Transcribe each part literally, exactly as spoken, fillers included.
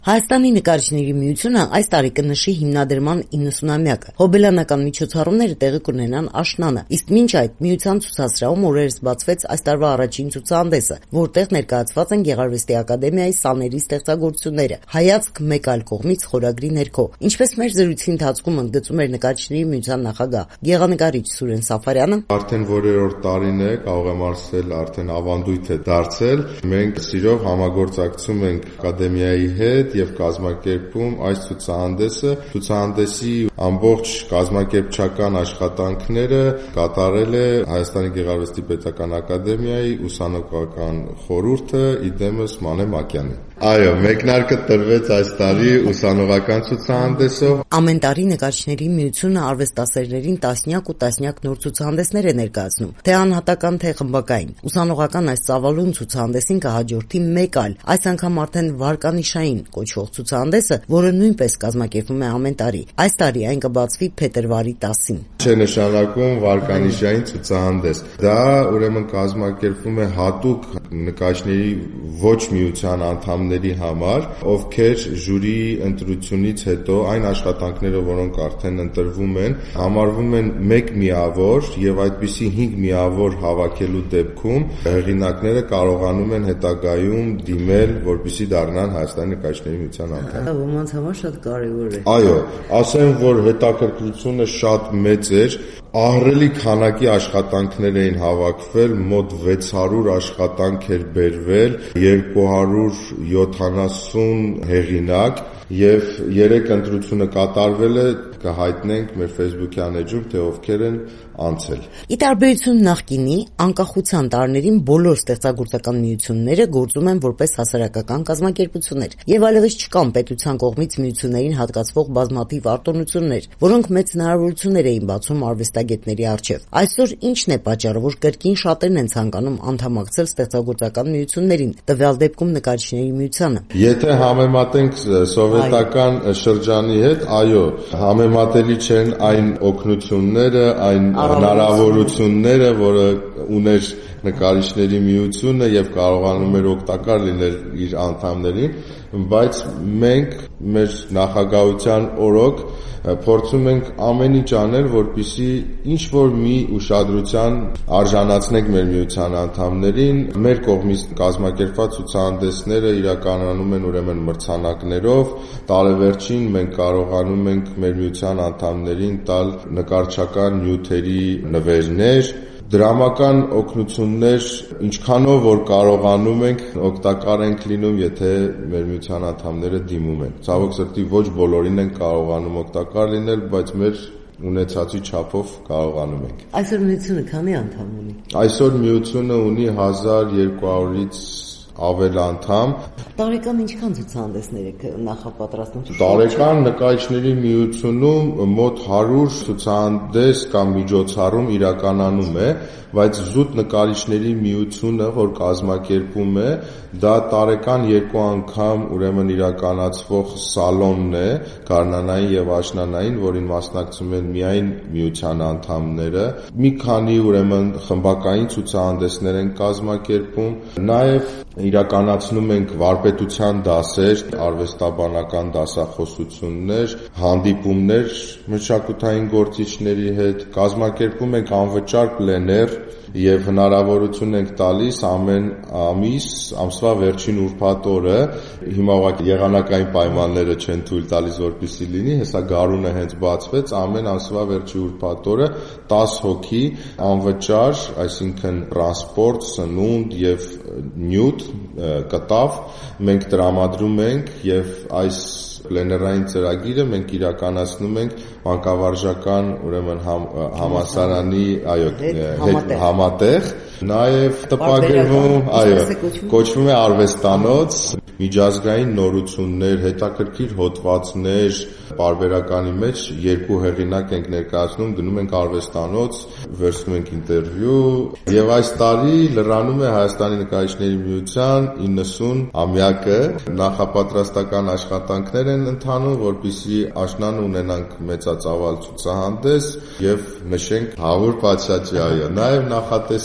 Հայաստանի նկարիչների միությունը այս տարի կնշի հիմնադրման իննսունամյակը։ Հոբելյանական միջոցառումները տեղի կունենան աշնանը, իսկ մինչ այդ միության ցուցասրահում օրերս բացվեց այս տարվա առաջին ցուցահանդեսը, որտեղ ներկայացված են Գեղարվեստի ակադեմիայի սաների ստեղծագործությունները, հայացք մեկ այլ կողմից խորագրի ներքո։ Ինչպես մեր զրույցի ընթացքում ընդգծում էր նկարիչների միության նախագահ, գեղանկարիչ Սուրեն Սաֆարյանը, արդեն որերորդ տարին է, կարող եմ ասել, արդեն ավանդույթ է դարձել։ Մենք սիրով համագործակցում ենք ակադեմիայի հետ եւ կազմակերպում այս ցուցահանդեսը։ Ցուցահանդեսի ամբողջ կազմակերպչական աշխատանքները կատարել է Հայաստանի Գեղարվեստի պետական ակադեմիայի ուսանողական խորհուրդը, իդեմս Մանե Մակյանը։ Այո, մեկնարկը տրվեց այս տարի ուսանողական ցուցահանդեսով։ Ամեն տարի նկարիչների միությունը արվեստասերներին տասնյակ ու տասնյակ նոր ցուցահանդեսներ է ներկայացնում, թե անհատական, թե խմբակային։ Ուսանողական այս ծավալուն ցուցահանդեսին կհաջորդի մեկ այլ, այս անգամ արդեն վարկանիշային կոչվող ցուցահանդեսը, որը նույնպես կազմակերպվում է ամեն տարի։ Այս տարի այն կբացվի փետրվարի տասին։ Չէ նշանակում վարկանիշային ցուցահանդես։ Դա ուրեմն կազմակերպվում է հատուկ նկարիչների ոչ միության անդամների համար, ովքեր ժյուրի ընտրությունից հետո այն աշխատանքները, որոնք արդեն ընտրվում են, համարվում են մեկ միավոր եւ այդպիսի հինգ միավոր հավաքելու դեպքում հեղինակները կարողանում են հետագայում դիմել, որպեսզի դառնան Հայաստանի նկարիչների միության անդամ։ Դա ոմանց համար շատ կարևոր է։ Այո, ասեմ, որ հետաքրքրությունը շատ մեծ էր։ Ահռելի քանակի աշխատանքներ էին հավաքվել, մոտ վեց հարյուր աշխատանք էր բերվել, երկու հարյուր յոթանասուն հեղինակ եւ երեք ընտրությունը կատարվել է, կհայտնենք մեր Facebook-յան էջում, թե ովքեր են անցել։ Ի տարբերություն նախկինի, անկախության տարիներին բոլոր ստեղծագործական միությունները գործում են որպես հասարակական կազմակերպություններ եւ այլևս չկան պետության կողմից միություններին հատկացվող բազմաթիվ արտոնություններ, որոնք մեծ հնարավորություններ էին բացում արվեստագետների առջեւ։ Այսօր ի՞նչն է պատճառը, որ կրկին շատերն են ցանկանում անդամակցել ստեղծագործական միություններին, տվյալ դեպքում նկարիչների միությանը։ Եթե համեմատենք սովետական շրջանի հետ, այո, համեմատելի չեն այն օգնությունները, այն հնարավորությունները, որը ուներ նկարիչների միությունը եւ կարողանում էր օգտակար լինել իր անդամներին, բայց մենք մեր նախագահության օրոք փորձում ենք ամեն ինչ անել, որպեսզի ինչ որ մի ուշադրության արժանացնենք մեր միության անդամներին։ Մեր կողմից կազմակերպված ցուցահանդեսները իրականանում են ուրեմն մրցանակներով։ Տարեվերջին մենք կարողանում ենք մեր միության անդամներին տալ նկարչական նյութերի նվերներ, դրամական օգնություններ, ինչքանով որ կարողանում ենք, օգտակար ենք լինում, եթե մեր միության անդամները դիմում են։ Ցավոք սրտի ոչ բոլորին են կարողանում օգտակար լինել, բայց մեր ունեցածի չափով կարողանում ենք։ Այսօր միությունը քանի անդամ ունի։ Այսօր միությունը ունի հազար երկու հարյուրից ավել անդամ։ Տարեկան ինչքան ցուցահանդեսներ եք նախապատրաստում։ Տարեկան նկարիչների միությունում մոտ հարյուր ցուցահանդես կամ միջոցառում իրականանում է, բայց զուտ նկարիչների միությունը, որ կազմակերպում է, դա տարեկան երկու անգամ ուրեմն իրականացվող սալոնն է, գարնանային եւ աշնանային, որին մասնակցում են միայն միության անդամները։ Մի քանի ուրեմն խմբակային ցուցահանդեսներ են կազմակերպում, նաեւ իրականացնում ենք վարպետության դասեր, արվեստաբանական դասախոսություններ, հանդիպումներ մշակութային գործիչների հետ, կազմակերպում ենք անվճար պլեներ եւ հնարավորություն ենք տալիս ամեն ամիս ամսվա վերջին ուրբաթ օրը, հիմա ուղղակի եղանակային պայմանները չեն թույլ տալիս որպեսզի լինի, հեսա գարունը հենց բացվեց, ամեն ամսվա վերջի ուրբաթ օրը տասը հոգի անվճար, այսինքն տրանսպորտ, սնունդ եւ նյութ կտավ մենք տրամադրում ենք եւ այս պլեներային ծրագիրը մենք իրականացնում ենք մանկավարժական ուրեմն համ, համալսարանի այո հետ համատեղ, նաեւ տպագրվում, այո, կոչվում է արվեստանոց, միջազգային նորություններ, հետաքրքիր հոդվածներ, պարբերականի մեջ երկու հեղինակ ենք ներկայացնում, գնում ենք արվեստանոց, վերցնում ենք ինտերվյու եւ այս տարի լրանում է Հայաստանի նկարիչների միության իննսուն ամյակը, նախապատրաստական աշխատանքներ են ընթանում, որպեսզի աշնանը ունենանք մեծածավալ ցուցահանդես եւ նշենք հավուր պատշաճի, այո, նաեւ նախատեսում ենք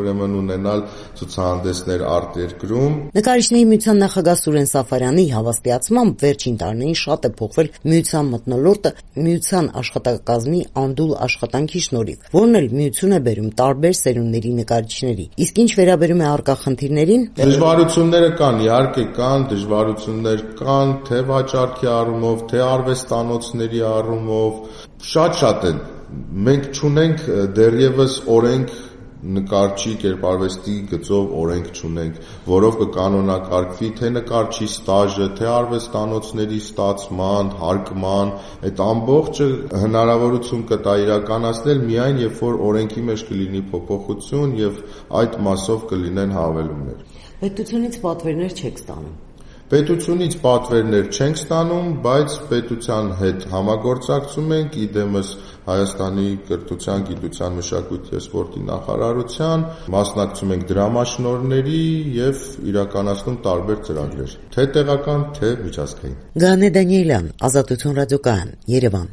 ուրեմն ունենալ ցուցահանդեսներ արտերկրում։ Նկարիչների միության նախագահ Սուրեն Սաֆարյանի հավաստիացմամբ վերջին տարիներին շատ է փոխվել միության մթնոլորտը միության աշխատակազմի անդուլ աշխատանքի շնորհիվ, որն էլ միություն է բերում տարբեր սերունդների նկարիչների։ Իսկ ինչ վերաբերում է առկա խնդիրներին, դժվարությունները կան, իհարկե կան, դժվարություններ կան, թե վաճառքի առումով, թե արվեստանոցների առումով, շատ-շատ են։ Մենք չունենք դեռևս օրենք նկարչի կերպարվեստի գծով օրենք չունենք, որով կկանոնակարգվի թե նկարչի ստաժը, թե արվեստանոցների ստացման, հարկման, այդ ամբողջը հնարավորություն կտա իրականացնել միայն երբ որ օրենքի մեջ կլինի փոփոխություն եւ այդ մասով կլինեն հավելումներ։ Պետությունից պատվերներ չեք ստանում։ Պետությունից պատվերներ չենք ստանում, բայց պետության հետ համագործակցում ենք, իդեմս Հայաստանի կրթության, գիտության, մշակույթի և սպորտի նախարարության, մասնակցում ենք դրամաշնորհների և իրականացնում տարբեր ծրագրեր, թե տեղական, թե միջազգային։ Գանե Դանիելյան, Ազատություն ռադիոկայան, Երևան։